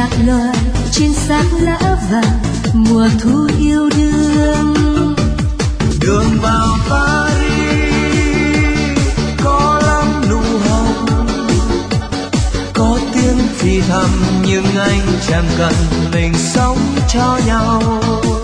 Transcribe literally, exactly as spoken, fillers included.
lạc loài trên xác lá vàng mùa thu yêu đương. Đường vào Paris có lắm nụ hồng, có tiếng thì thầm nhưng anh chẳng cần mình sống cho nhau.